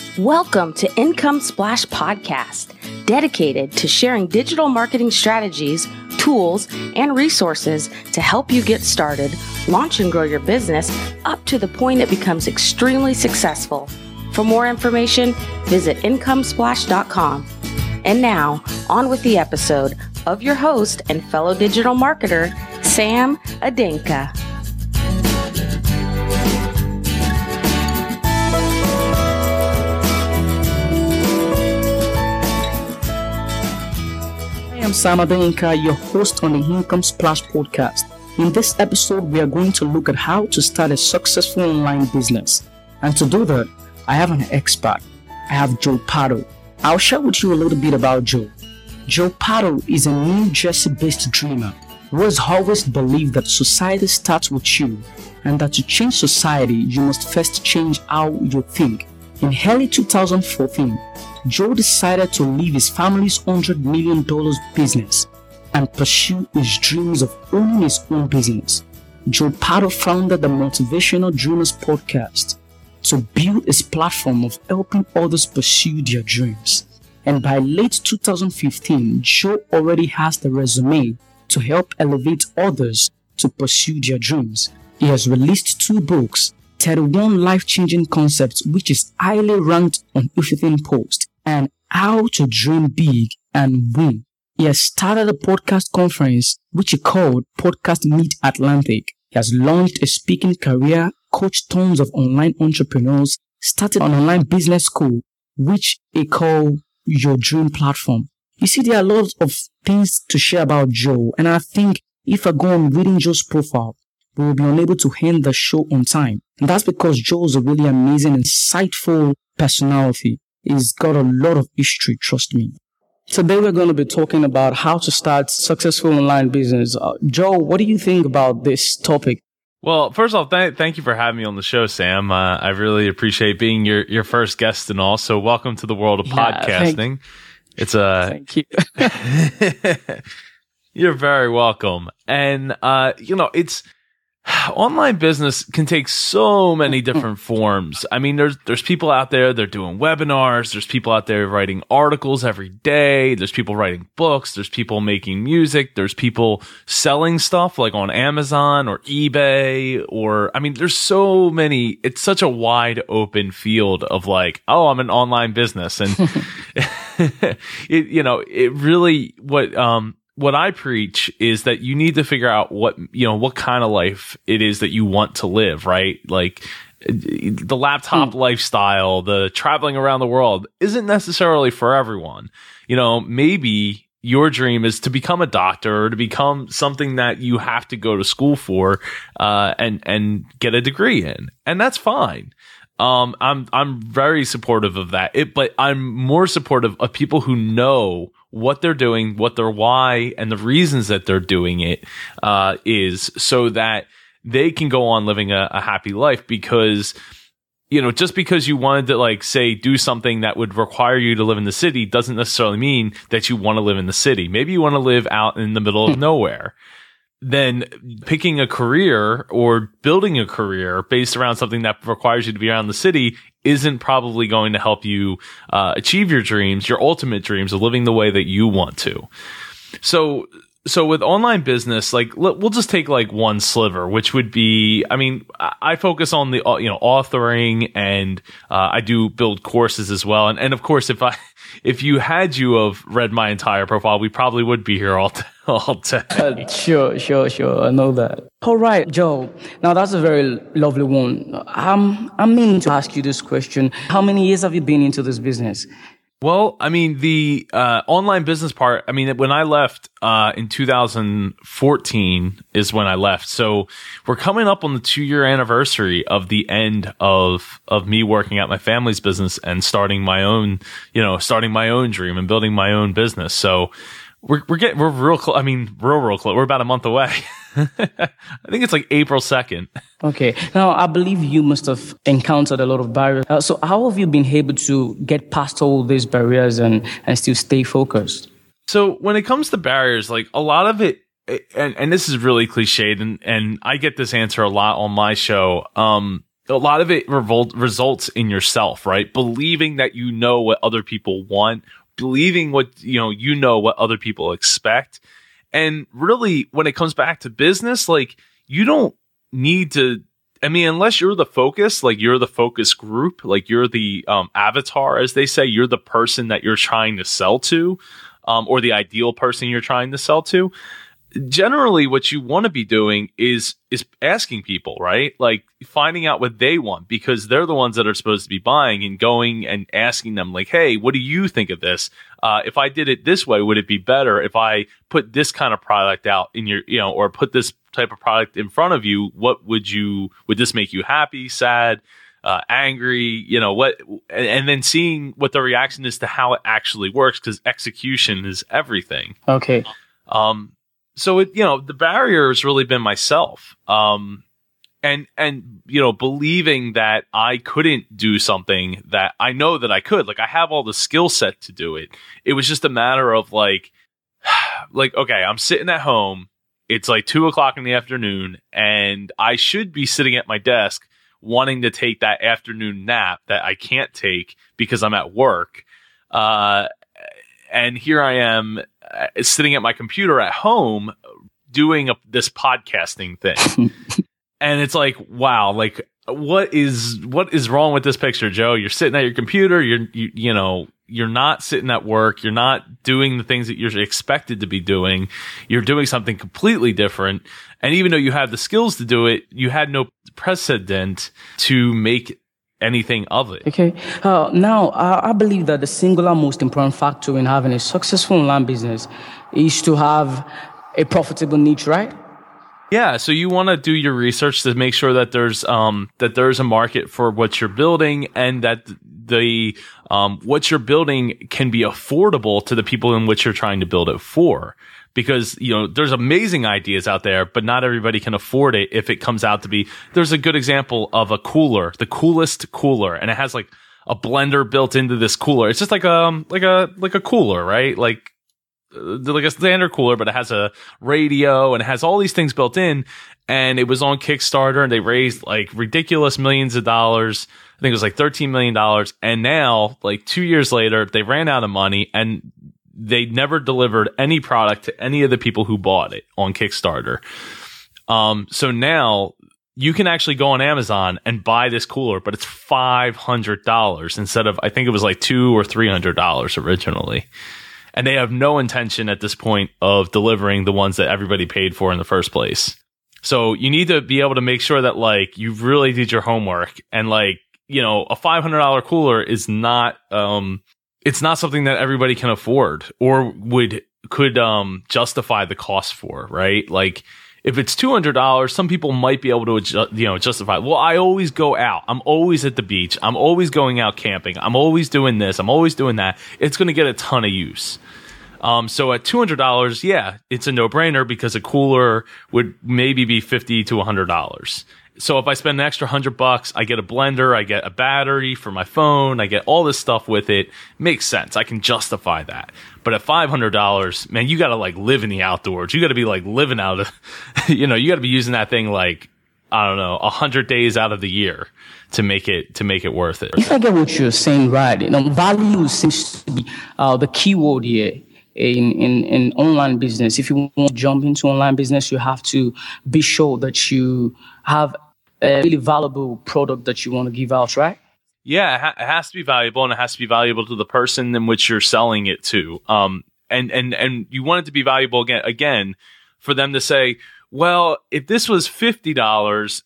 Welcome to Income Splash Podcast, dedicated to sharing digital marketing strategies, tools, and resources to help you get started, launch and grow your business up to the point it becomes extremely successful. For more information, visit incomesplash.com. And now, on with the episode of your host and fellow digital marketer, Sam Adenka. I'm Sam Adenka, your host on the Income Splash podcast. In this episode, we are going to look at how to start a successful online business. And to do that, I have an expert. I have Joe Pardo. I'll share with you a little bit about Joe. Joe Pardo is a New Jersey-based dreamer who has always believed that society starts with you, and that to change society, you must first change how you think. In early 2014, Joe decided to leave his family's $100 million business and pursue his dreams of owning his own business. Joe Pardo founded the Motivational Dreamers podcast to build his platform of helping others pursue their dreams. And by late 2015, Joe already has the resume to help elevate others to pursue their dreams. He has released 2 books, 31 life-changing concepts, which is highly ranked on Huffington Post, and How to Dream Big and Win. He has started a podcast conference, which he called Podcast Mid-Atlantic. He has launched a speaking career, coached tons of online entrepreneurs, started an online business school, which he called Your Dream Platform. You see, there are a lot of things to share about Joe, and I think if I go on reading Joe's profile, we will be unable to end the show on time. And that's because Joe is a really amazing, insightful personality. He's got a lot of history, trust me. Today we're going to be talking about how to start successful online business. Joe, what do you think about this topic? Well, first off, thank you for having me on the show, Sam. I really appreciate being your first guest, and also welcome to the world of podcasting. Thank you. You're very welcome. And it's online business can take so many different forms. I mean, there's people out there, they're doing webinars. There's people out there writing articles every day. There's people writing books. There's people making music. There's people selling stuff like on Amazon or eBay, there's so many. It's such a wide open field of like, oh, I'm an online business. And it really, what I preach is that you need to figure out what kind of life it is that you want to live, right? Like the laptop lifestyle, the traveling around the world isn't necessarily for everyone. Maybe your dream is to become a doctor or to become something that you have to go to school for, and get a degree in. And that's fine. I'm very supportive of that. But I'm more supportive of people who know what they're doing, what their why, and the reasons that they're doing it is, so that they can go on living a happy life. Because, just because you wanted to do something that would require you to live in the city doesn't necessarily mean that you want to live in the city. Maybe you want to live out in the middle of nowhere. Then picking a career or building a career based around something that requires you to be around the city isn't probably going to help you achieve your dreams, your ultimate dreams of living the way that you want to. So with online business, we'll just take one sliver, which would be, I focus on the authoring, and I do build courses as well. And of course, if you have read my entire profile, we probably would be here all day. Sure. I know that. All right, Joe. Now that's a very lovely one. I'm meaning to ask you this question. How many years have you been into this business? Well, the online business part, when I left in 2014 is when I left. So we're coming up on the 2-year anniversary of the end of me working at my family's business and starting my own dream and building my own business. So we're real close. Real close. We're about a month away. I think it's April 2nd. Okay. Now, I believe you must have encountered a lot of barriers. So how have you been able to get past all these barriers and still stay focused? So when it comes to barriers, a lot of it, and this is really cliched, and I get this answer a lot on my show. a lot of it results in yourself, right? Believing that you know what other people want, believing what, you know what other people expect. And really, when it comes back to business, like, you don't need to, I mean, unless you're the focus, like you're the focus group, like you're the avatar, as they say, you're the person that you're trying to sell to, or the ideal person you're trying to sell to. Generally, what you want to be doing is asking people, right? Like finding out what they want, because they're the ones that are supposed to be buying, and going and asking them like, hey, what do you think of this? If I did it this way, would it be better if I put this kind of product out in your, or put this type of product in front of you? What would this make you happy, sad, angry, and then seeing what the reaction is to how it actually works, because execution is everything. Okay. So the barrier has really been myself. And believing that I couldn't do something that I know that I could. Like, I have all the skill set to do it. It was just a matter of like, okay, I'm sitting at home. It's like 2:00 in the afternoon, and I should be sitting at my desk wanting to take that afternoon nap that I can't take because I'm at work. And here I am sitting at my computer at home doing this podcasting thing. And it's like, wow, like what is wrong with this picture, Joe? You're sitting at your computer, you're not sitting at work, you're not doing the things that you're expected to be doing. You're doing something completely different. And even though you have the skills to do it, you had no precedent to make anything of it. Okay. Now, I believe that the singular most important factor in having a successful online business is to have a profitable niche, right? Yeah. So you want to do your research to make sure that there's a market for what you're building, and that the what you're building can be affordable to the people in which you're trying to build it for. Because, there's amazing ideas out there, but not everybody can afford it if it comes out to be. There's a good example of a cooler, the coolest cooler, and it has like a blender built into this cooler. It's just like a cooler, right? Like a standard cooler, but it has a radio and it has all these things built in. And it was on Kickstarter, and they raised like ridiculous millions of dollars. I think it was like $13 million. And now, like 2 years later, they ran out of money, and they never delivered any product to any of the people who bought it on Kickstarter. So now you can actually go on Amazon and buy this cooler, but it's $500 instead of, I think it was like $200 or $300 originally. And they have no intention at this point of delivering the ones that everybody paid for in the first place. So you need to be able to make sure that like you really did your homework, and like, a $500 cooler is not, it's not something that everybody can afford or could justify the cost for, right? Like if it's $200, some people might be able to justify. Well, I always go out. I'm always at the beach. I'm always going out camping. I'm always doing this. I'm always doing that. It's going to get a ton of use. So at $200, yeah, it's a no-brainer, because a cooler would maybe be $50 to $100. So if I spend an extra $100, I get a blender, I get a battery for my phone, I get all this stuff with it. Makes sense. I can justify that. But at $500, man, you got to like live in the outdoors. You got to be like living out of, you got to be using that thing like, I don't know, 100 days out of the year to make it worth it. If I get what you're saying right, value seems to be the key word here in online business. If you want to jump into online business, you have to be sure that you have a really valuable product that you want to give out, right? Yeah, it has to be valuable, and it has to be valuable to the person in which you're selling it to. And you want it to be valuable again for them to say, well, if this was $50,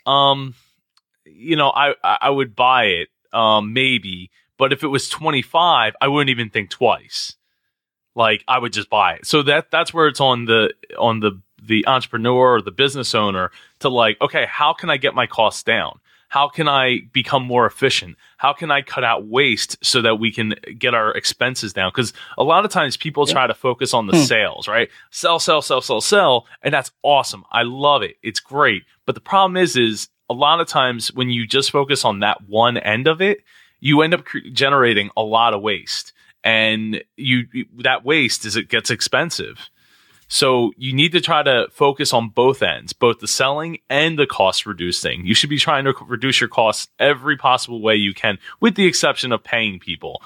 I would buy it, maybe. But if it was $25, I wouldn't even think twice. Like, I would just buy it. So that's where it's on the entrepreneur or the business owner to like, okay, how can I get my costs down? How can I become more efficient? How can I cut out waste so that we can get our expenses down? Because a lot of times people try to focus on the sales, right? Sell, and that's awesome. I love it. It's great. But the problem is a lot of times when you just focus on that one end of it, you end up generating a lot of waste. And that waste it gets expensive. So you need to try to focus on both ends, both the selling and the cost reducing. You should be trying to reduce your costs every possible way you can, with the exception of paying people.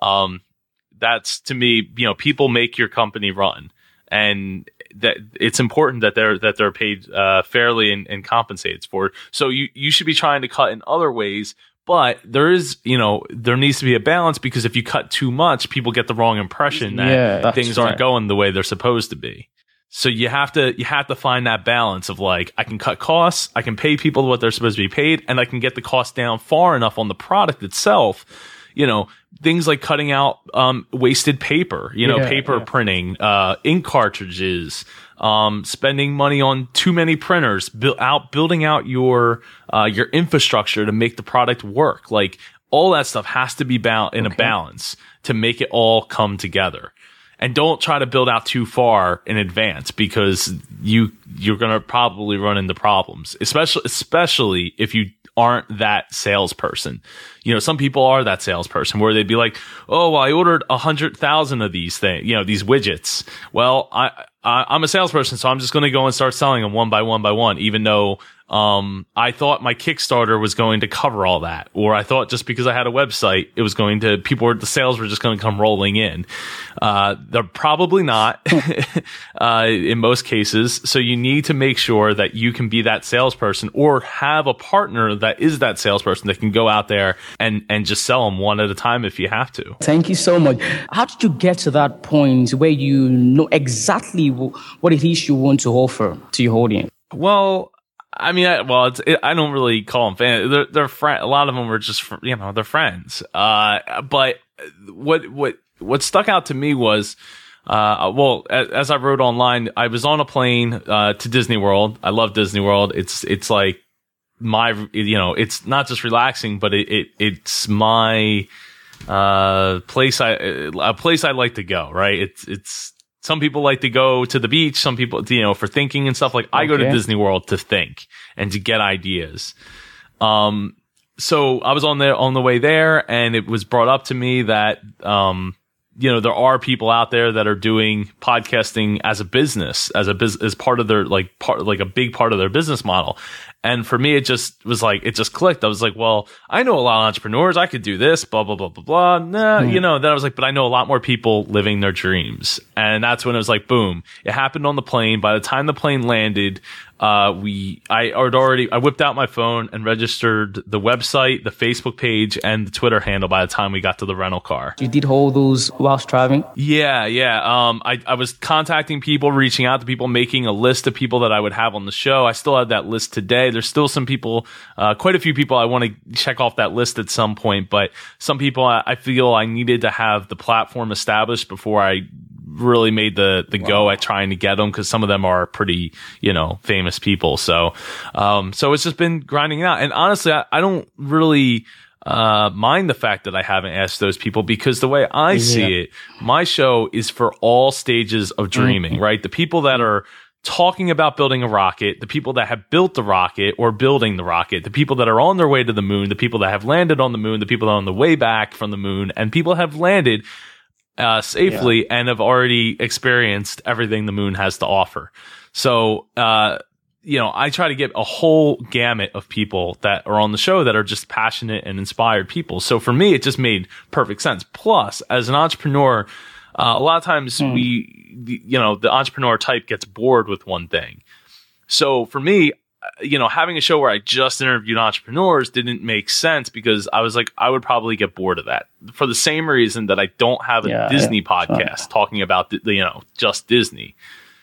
That's, to me, people make your company run, and that it's important that they're paid fairly and compensated for it. So you should be trying to cut in other ways. But there needs to be a balance, because if you cut too much, people get the wrong impression that things aren't going the way they're supposed to be. So you have to find that balance of, like, I can cut costs, I can pay people what they're supposed to be paid, and I can get the cost down far enough on the product itself. Things like cutting out wasted paper, paper printing, ink cartridges, spending money on too many printers, building out your infrastructure to make the product work. Like, all that stuff has to be in a balance to make it all come together. And don't try to build out too far in advance, because you're going to probably run into problems, especially if you aren't that salesperson. Some people are that salesperson where they'd be like, oh, well, I ordered 100,000 of these things, these widgets. Well, I'm a salesperson, so I'm just going to go and start selling them one by one, even though I thought my Kickstarter was going to cover all that, or I thought just because I had a website, it was going to, the sales were just going to come rolling in. They're probably not in most cases. So you need to make sure that you can be that salesperson, or have a partner that is that salesperson that can go out there and just sell them one at a time if you have to. Thank you so much. How did you get to that point where you know exactly what it is you want to offer to your audience? Well, I mean, I don't really call them fans. They're friends. A lot of them are just, they're friends. But what stuck out to me was, as I wrote online, I was on a plane to Disney World. I love Disney World. It's like it's not just relaxing, but it's my place. A place I like to go. Right? It's. Some people like to go to the beach. Some people, for thinking and stuff. Like, I go to Disney World to think and to get ideas. So I was on the way there, and it was brought up to me that, there are people out there that are doing podcasting as a business, as part of their, like a big part of their business model. And for me, it just was like, it just clicked. I was like, well, I know a lot of entrepreneurs. I could do this, blah, blah, blah, blah, blah. Nah, then I was like, but I know a lot more people living their dreams. And that's when it was like, boom, it happened on the plane. By the time the plane landed, I whipped out my phone and registered the website, the Facebook page, and the Twitter handle by the time we got to the rental car. You did all those whilst driving? Yeah. I was contacting people, reaching out to people, making a list of people that I would have on the show. I still have that list today. There's still some people, quite a few people I want to check off that list at some point, but some people I feel I needed to have the platform established before I really made the go at trying to get them, because some of them are pretty, famous people. So it's just been grinding out. And honestly, I don't really mind the fact that I haven't asked those people, because the way I see it, my show is for all stages of dreaming, right? The people that are talking about building a rocket, the people that have built the rocket or building the rocket, the people that are on their way to the moon, the people that have landed on the moon, the people that are on the way back from the moon, and people have landed safely and have already experienced everything the moon has to offer. So, I try to get a whole gamut of people that are on the show that are just passionate and inspired people. So for me, it just made perfect sense. Plus, as an entrepreneur, a lot of times the entrepreneur type gets bored with one thing. So for me, having a show where I just interviewed entrepreneurs didn't make sense, because I was like, I would probably get bored of that, for the same reason that I don't have a Disney podcast talking about, just Disney.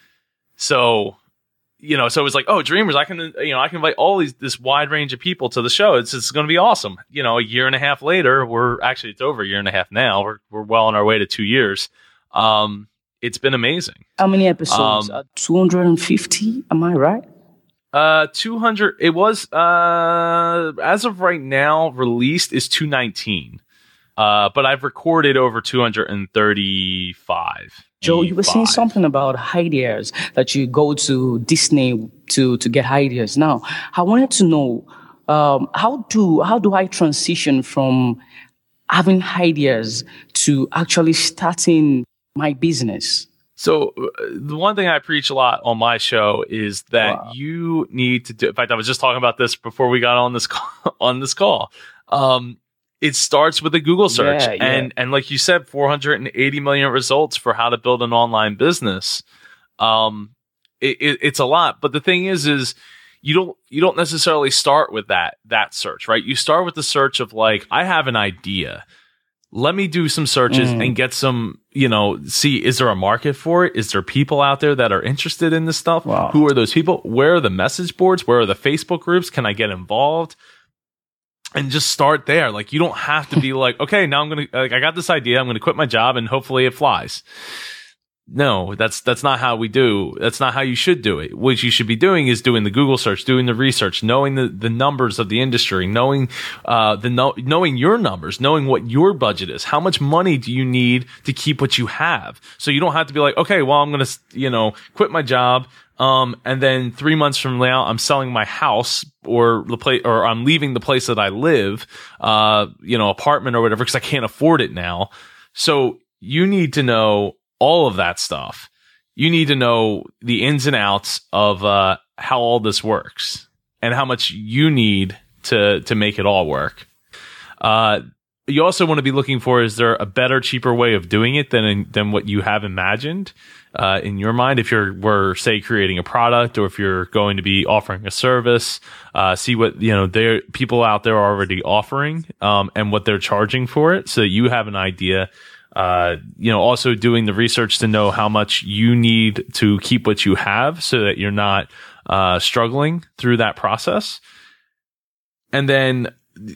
So, so it was like, oh, Dreamers, I can invite this wide range of people to the show. It's going to be awesome. A year and a half later, it's over a year and a half now. We're well on our way to 2 years. It's been amazing. How many episodes? 250, am I right? 200. It was, as of right now, released is 219. But I've recorded over 235. Joe, you were saying something about ideas, that you go to Disney to get ideas. Now, I wanted to know, how do I transition from having ideas to actually starting my business? So the one thing I preach a lot on my show is that you need to do. In fact, I was just talking about this before we got on this call. It starts with a Google search, and like you said, 480 million results for how to build an online business. It's a lot, but the thing is you don't necessarily start with that search, right? You start with the search of like, I have an idea. Let me do some searches and get some, see, is there a market for it? Is there people out there that are interested in this stuff? Wow. Who are those people? Where are the message boards? Where are the Facebook groups? Can I get involved? And just start there. Like, you don't have to be like, okay, now I got this idea. I'm going to quit my job and hopefully it flies. No, that's not how we do. That's not how you should do it. What you should be doing is doing the Google search, doing the research, knowing the numbers of the industry, knowing knowing your numbers, knowing what your budget is. How much money do you need to keep what you have? So you don't have to be like, okay, well, I'm going to, quit my job. And then 3 months from now, I'm selling my house or the place, or I'm leaving the place that I live, apartment or whatever, because I can't afford it now. So you need to know all of that stuff. You need to know the ins and outs of how all this works and how much you need to make it all work. You also want to be looking for, is there a better, cheaper way of doing it than what you have imagined in your mind? If we're say creating a product, or if you're going to be offering a service, see what there people out there are already offering and what they're charging for it, so that you have an idea. Also doing the research to know how much you need to keep what you have, so that you're not struggling through that process. And then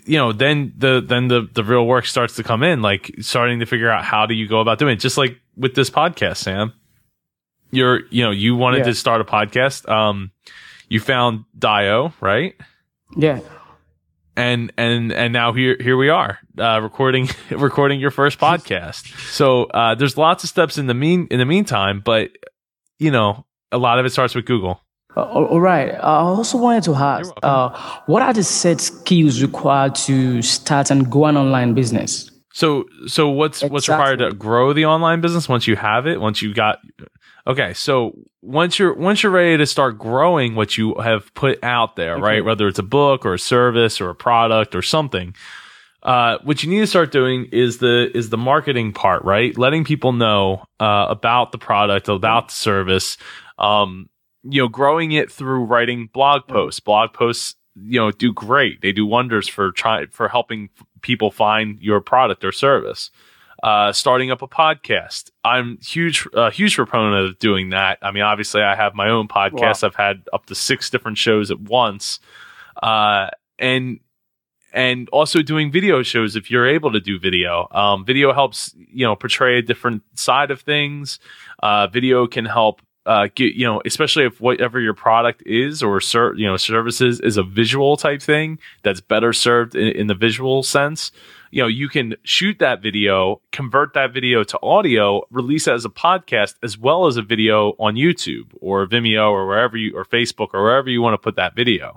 the real work starts to come in, like starting to figure out how do you go about doing it. Just like with this podcast, Sam, you wanted to start a podcast. You found Dio, right? Yeah. And now here we are, recording your first podcast. So there's lots of steps in the meantime, but a lot of it starts with Google. All right. I also wanted to ask, what are the set skills required to start and grow an online business? So what's required to grow the online business once you have it? So once you're ready to start growing what you have put out there, right? Whether it's a book or a service or a product or something, what you need to start doing is the marketing part, right? Letting people know about the product, about the service. Growing it through writing blog posts. Blog posts, do great. They do wonders for helping people find your product or service. Starting up a podcast. I'm a huge proponent of doing that. I mean, obviously I have my own podcast. Wow. I've had up to 6 different shows at once. And also doing video shows if you're able to do video. Video helps, portray a different side of things. Video can help especially if whatever your product is or services is a visual type thing that's better served in the visual sense. You can shoot that video, convert that video to audio, release it as a podcast, as well as a video on YouTube or Vimeo or or Facebook or wherever you want to put that video.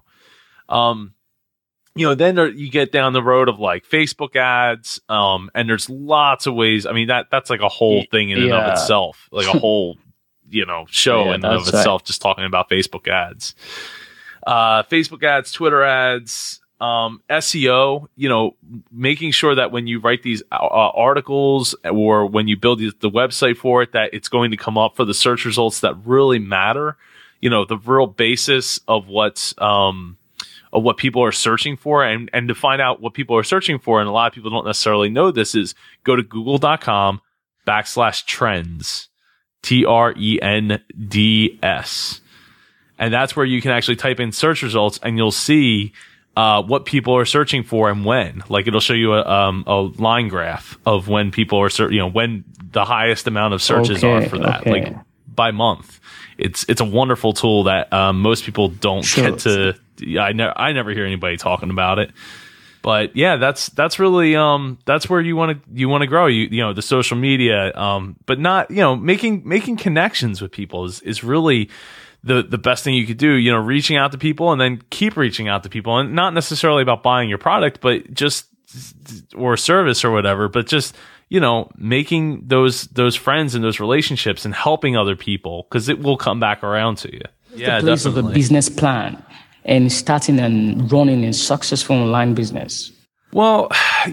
Then you get down the road of like Facebook ads, and there's lots of ways. I mean, that's like a whole thing in and of itself, like a whole show in and of itself, just talking about Facebook ads. Facebook ads, Twitter ads, SEO, making sure that when you write these articles or when you build the website for it, that it's going to come up for the search results that really matter. The real basis of what people are searching for, and to find out what people are searching for. And a lot of people don't necessarily know this, is go to google.com/trends. TRENDS. And that's where you can actually type in search results, and you'll see what people are searching for and when. Like, it'll show you a line graph of when people are when the highest amount of searches are for that, like by month. It's a wonderful tool that most people don't get to. I never hear anybody talking about it. But yeah, that's really that's where you want to grow. The social media, but not making connections with people is really the best thing you could do. Reaching out to people and then keep reaching out to people, and not necessarily about buying your product, but just or service or whatever, but just, making those friends and those relationships and helping other people, because it will come back around to you. Yeah, the place definitely. Of a business plan and starting and running a successful online business. Well,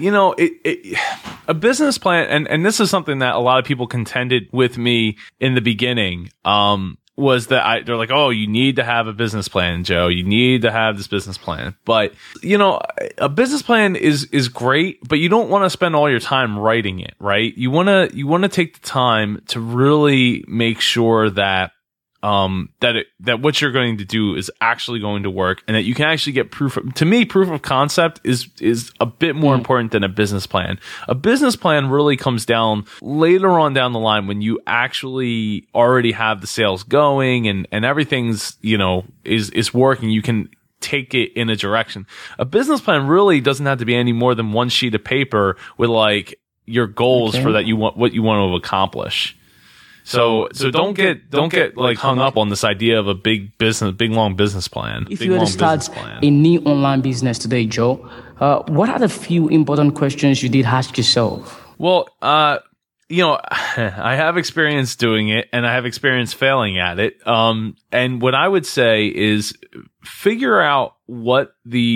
a business plan, and this is something that a lot of people contended with me in the beginning, was that they're like, oh, you need to have a business plan, Joe. You need to have this business plan. But, a business plan is great, but you don't want to spend all your time writing it, right? You want to take the time to really make sure that that what you're going to do is actually going to work, and that you can actually get proof of concept is a bit more important than a business plan. A business plan really comes down later on down the line when you actually already have the sales going and everything's, is working. You can take it in a direction. A business plan really doesn't have to be any more than one sheet of paper with like your goals for what you want to accomplish. So don't get like hung up on this idea of a big long business plan. If you were to start a new online business today, Joe, what are the few important questions you did ask yourself? Well, I have experience doing it and I have experience failing at it. And what I would say is figure out what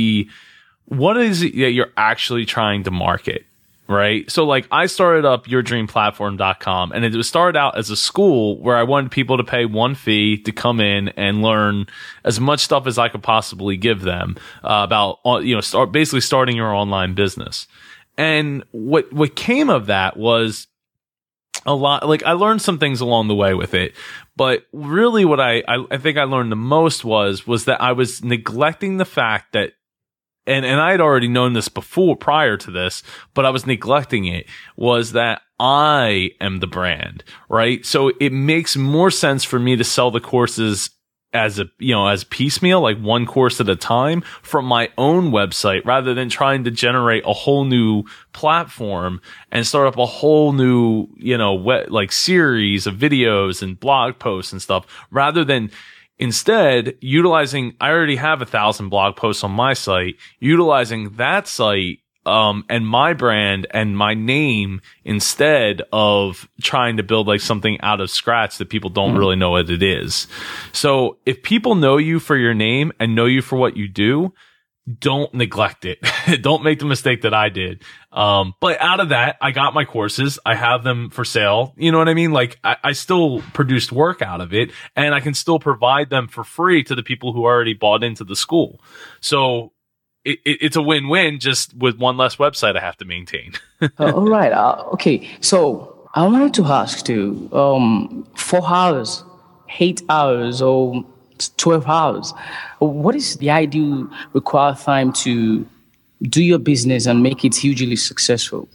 is it that you're actually trying to market. Right. So like I started up yourdreamplatform.com, and it was started out as a school where I wanted people to pay one fee to come in and learn as much stuff as I could possibly give them about, basically starting your online business. And what came of that was a lot, like I learned some things along the way with it, but really what I think I learned the most was that I was neglecting the fact that, and I had already known this prior to this, but I was neglecting it, was that I am the brand, right? So it makes more sense for me to sell the courses as piecemeal, like one course at a time from my own website, rather than trying to generate a whole new platform and start up a whole new, series of videos and blog posts and stuff, rather than instead utilizing, I already have 1,000 blog posts on my site, utilizing that site, and my brand and my name instead of trying to build like something out of scratch that people don't really know what it is. So if people know you for your name and know you for what you do, don't neglect it. Don't make the mistake that I did. But out of that, I got my courses. I have them for sale. You know what I mean? Like I still produced work out of it, and I can still provide them for free to the people who already bought into the school. So it's a win-win, just with one less website I have to maintain. All right. Okay. So I wanted to ask too, 4 hours, 8 hours, or 12 hours. What is the ideal required time to do your business and make it hugely successful?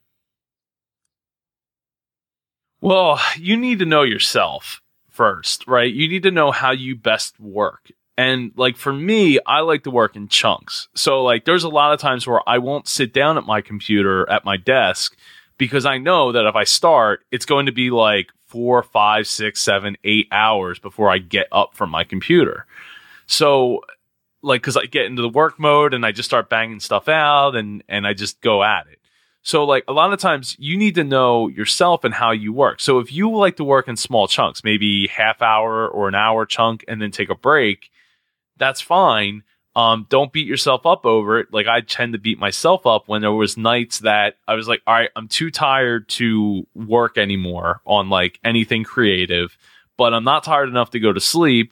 Well, you need to know yourself first, right? You need to know how you best work. And like for me, I like to work in chunks. So like there's a lot of times where I won't sit down at my computer at my desk, because I know that if I start, it's going to be like 4, 5, 6, 7, 8 hours before I get up from my computer. So like, cause I get into the work mode and I just start banging stuff out and I just go at it. So like a lot of times you need to know yourself and how you work. So if you like to work in small chunks, maybe half hour or an hour chunk and then take a break, that's fine. Don't beat yourself up over it. Like I tend to beat myself up when there was nights that I was like, all right, I'm too tired to work anymore on like anything creative, but I'm not tired enough to go to sleep.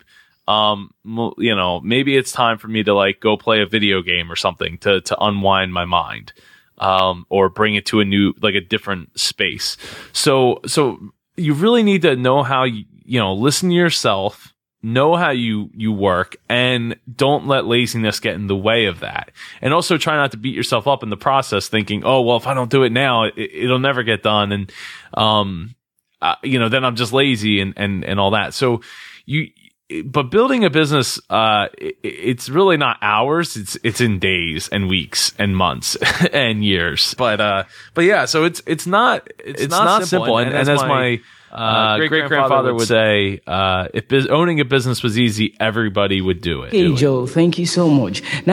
Maybe it's time for me to like go play a video game or something to unwind my mind, or bring it to a different space. So you really need to know how listen to yourself, know how you work, and don't let laziness get in the way of that. And also try not to beat yourself up in the process thinking, oh, well, if I don't do it now, it'll never get done. And, then I'm just lazy and all that. So but building a business, it's really not hours. It's in days and weeks and months and years. But yeah, so it's not simple. And as my great-grandfather would say, if owning a business was easy, everybody would do it. Hey, Joe, thank you so much. Now,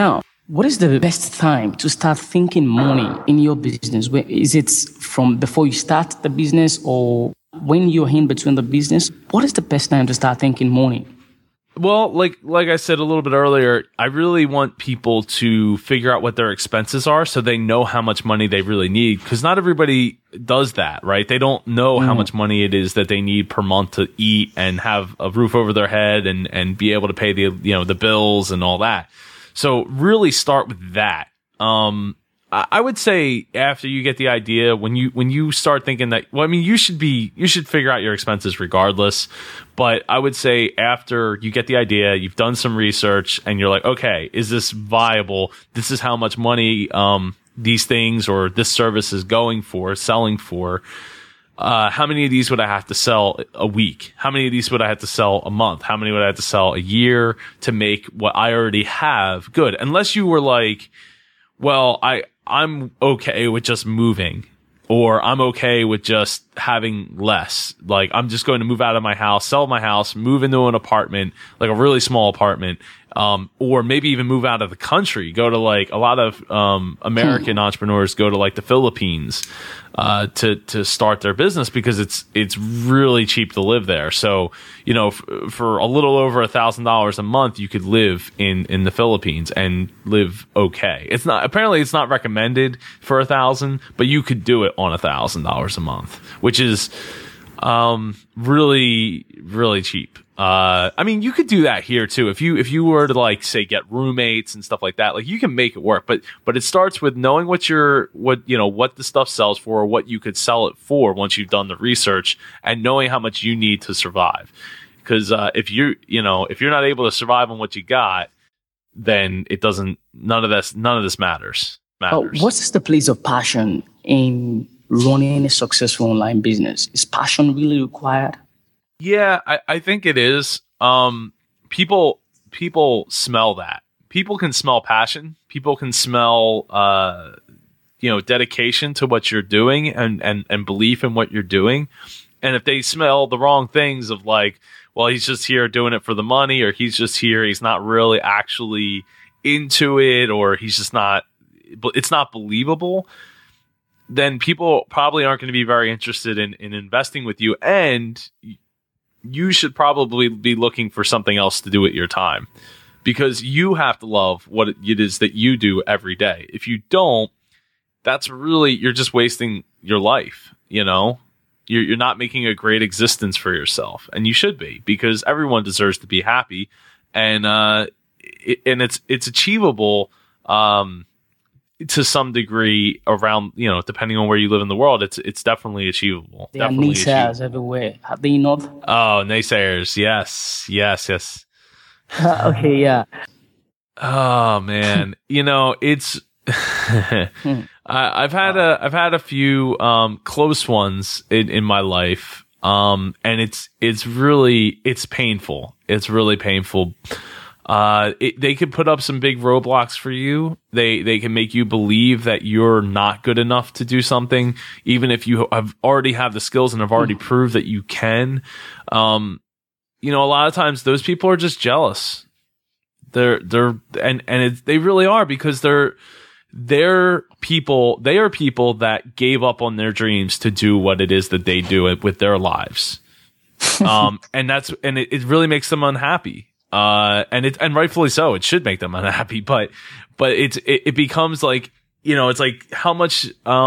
What is the best time to start thinking money in your business? Is it from before you start the business or when you're in between the business? What is the best time to start thinking money? Well, like I said a little bit earlier, I really want people to figure out what their expenses are so they know how much money they really need, because not everybody does that, right? They don't know how much money it is that they need per month to eat and have a roof over their head and be able to pay the bills and all that. So really start with that. I would say after you get the idea, when you start thinking that, well, I mean, you should figure out your expenses regardless. But I would say after you get the idea, you've done some research and you're like, okay, is this viable? This is how much money, these things or this service is selling for. How many of these would I have to sell a week? How many of these would I have to sell a month? How many would I have to sell a year to make what I already have good? Unless you were like, well, I'm okay with just moving, or I'm okay with just having less. Like, I'm just going to move out of my house, sell my house, move into an apartment, like a really small apartment, or maybe even move out of the country, go to like a lot of American entrepreneurs go to like the Philippines to start their business because it's really cheap to live there. So, you know, for a little over $1,000 a month, you could live in the Philippines and live okay. Apparently it's not recommended for 1,000, but you could do it on $1,000 a month, which is really, really cheap. I mean, you could do that here too. If you were to like say get roommates and stuff like that, like you can make it work. But it starts with knowing what the stuff sells for, or what you could sell it for once you've done the research, and knowing how much you need to survive. Because if you're not able to survive on what you got, then none of this matters. What is the place of passion in running a successful online business? Is passion really required? Yeah, I think it is. People smell that. People can smell passion. People can smell, dedication to what you're doing and belief in what you're doing. And if they smell the wrong things of like, well, he's just here doing it for the money, or he's just here, he's not really actually into it, or it's not believable, then people probably aren't going to be very interested in investing with you. And you should probably be looking for something else to do with your time, because you have to love what it is that you do every day. If you don't, you're just wasting your life. You know, you're not making a great existence for yourself, and you should be, because everyone deserves to be happy, and it's achievable to some degree around, depending on where you live in the world. It's definitely achievable. There are naysayers everywhere. Have they not? Oh, naysayers. Yes. Okay, yeah. Oh man. It's I've had a few close ones in my life. And it's painful. It's really painful. They could put up some big roadblocks for you. They can make you believe that you're not good enough to do something, even if you already have the skills and have already proved that you can. A lot of times those people are just jealous. They really are, because they're people that gave up on their dreams to do what it is that they do with their lives. And it really makes them unhappy. And rightfully so. It should make them unhappy, but it becomes like, it's like how much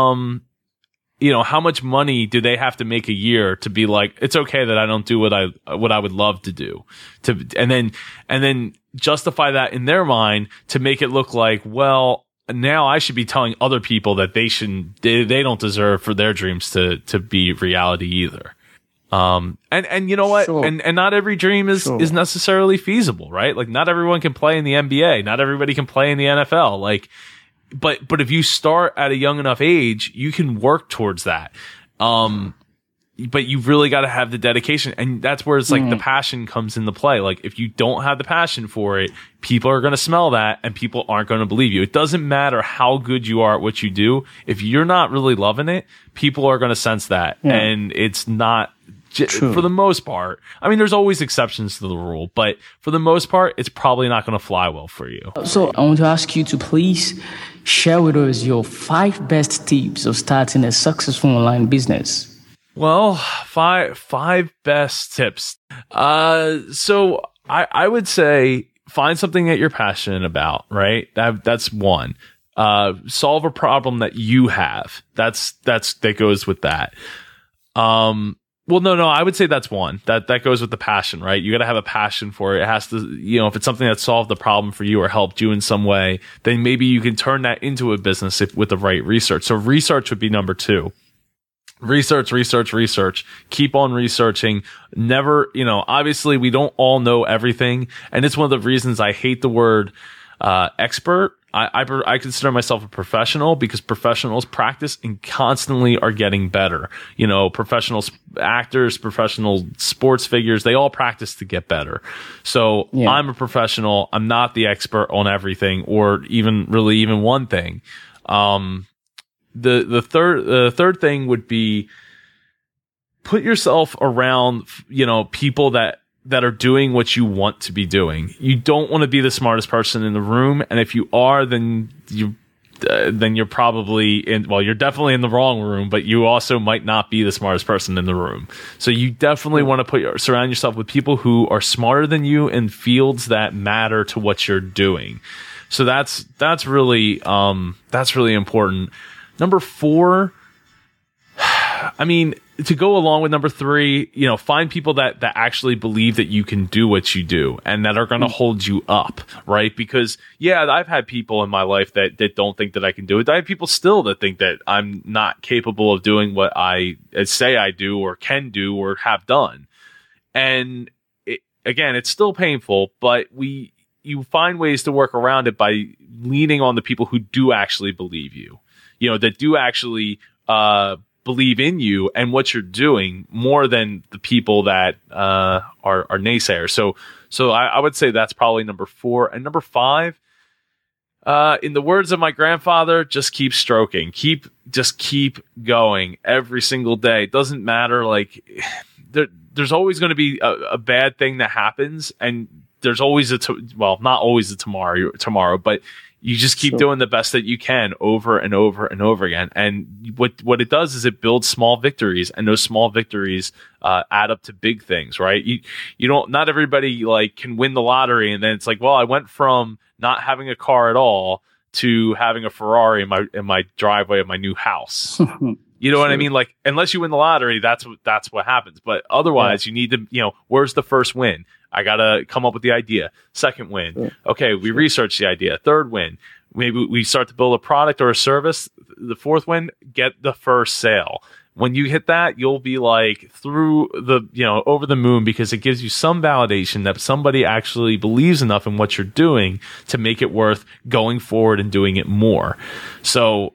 money do they have to make a year to be like, it's okay that I don't do what I would love to do, and then justify that in their mind to make it look like, well, now I should be telling other people that they don't deserve for their dreams to be reality either. And you know what? Sure. And not every dream is necessarily feasible, right? Like, not everyone can play in the NBA. Not everybody can play in the NFL. Like, but if you start at a young enough age, you can work towards that. But you really got to have the dedication. And that's where it's like the passion comes into play. Like, if you don't have the passion for it, people are going to smell that and people aren't going to believe you. It doesn't matter how good you are at what you do. If you're not really loving it, people are going to sense that. Yeah. And it's not True. For the most part. I mean, there's always exceptions to the rule, but for the most part, it's probably not going to fly well for you. So I want to ask you to please share with us your 5 best tips of starting a successful online business. Well, five best tips. So I would say find something that you're passionate about, right? That's one. Solve a problem that you have. That goes with that. Well, no, I would say that's one. That goes with the passion, right? You got to have a passion for it. It has to, if it's something that solved the problem for you or helped you in some way, then maybe you can turn that into a business with the right research. So research would be number 2. Research. Keep on researching. Never, obviously we don't all know everything. And it's one of the reasons I hate the word expert. I consider myself a professional because professionals practice and constantly are getting better. Professional actors, professional sports figures, they all practice to get better. So yeah. I'm a professional. I'm not the expert on everything or even one thing. The third thing would be put yourself around, people that are doing what you want to be doing. You don't want to be the smartest person in the room. And if you are, then you're probably you're definitely in the wrong room, but you also might not be the smartest person in the room. So you definitely want to surround yourself with people who are smarter than you in fields that matter to what you're doing. So that's really important. Number 4, I mean, to go along with number 3, find people that actually believe that you can do what you do and that are going to hold you up, right? Because, yeah, I've had people in my life that don't think that I can do it. I have people still that think that I'm not capable of doing what I say I do or can do or have done. And again, it's still painful, but you find ways to work around it by leaning on the people who do actually believe you. That do actually believe in you and what you're doing more than the people that are naysayers. So I would say that's probably number 4. And number 5, in the words of my grandfather, just keep stroking. Just keep going every single day. It doesn't matter. Like there's always going to be a bad thing that happens, and there's always not always a tomorrow, but you just keep doing the best that you can over and over and over again. And what it does is it builds small victories, and those small victories add up to big things, right? You don't, not everybody can win the lottery and then it's like, well, I went from not having a car at all to having a Ferrari in my driveway of my new house. You know what I mean? Unless you win the lottery, that's what happens. But otherwise, you need to, where's the first win? I got to come up with the idea. Second win. Okay, we research the idea. Third win. Maybe we start to build a product or a service. The fourth win, get the first sale. When you hit that, you'll be through over the moon, because it gives you some validation that somebody actually believes enough in what you're doing to make it worth going forward and doing it more. So,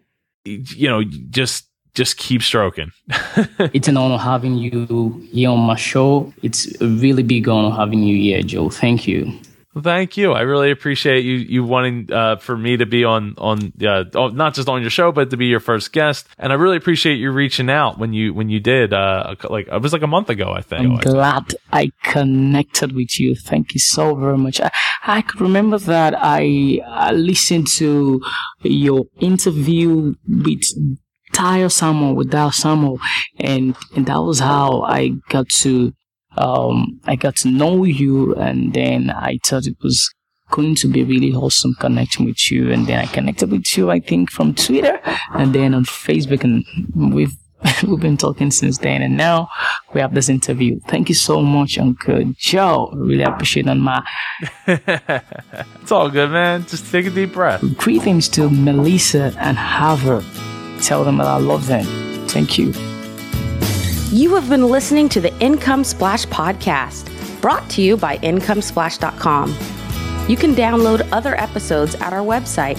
just keep stroking. It's an honor having you here on my show. It's a really big honor having you here, Joe. Thank you. Thank you. I really appreciate you wanting for me to be on not just on your show, but to be your first guest. And I really appreciate you reaching out when you did. It was a month ago, I think. I'm glad I connected with you. Thank you so very much. I could remember that I listened to your interview with Dal Samuel, and that was how I got to know you, and then I thought it was going to be really awesome connecting with you, and then I connected with you, I think, from Twitter and then on Facebook, and we've been talking since then, and now we have this interview. Thank you so much, Uncle Joe. I really appreciate it. It's all good, man. Just take a deep breath. Greetings to Melissa and Harvard. Tell them that I love them. Thank you. You have been listening to the Income Splash podcast, brought to you by IncomeSplash.com. You can download other episodes at our website,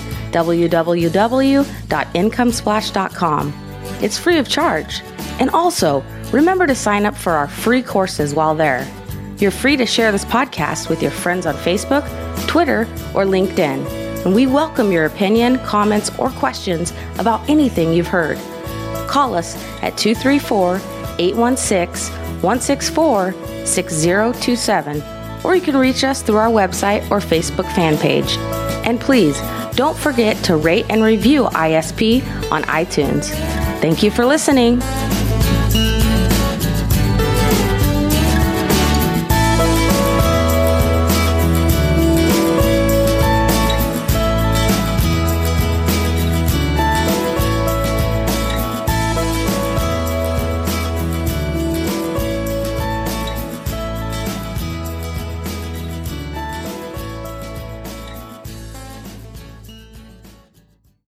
www.IncomeSplash.com. It's free of charge. And also, remember to sign up for our free courses while there. You're free to share this podcast with your friends on Facebook, Twitter, or LinkedIn. And we welcome your opinion, comments, or questions about anything you've heard. call us at 234-816-164-6027, or you can reach us through our website or Facebook fan page. And please, don't forget to rate and review ISP on iTunes. Thank you for listening.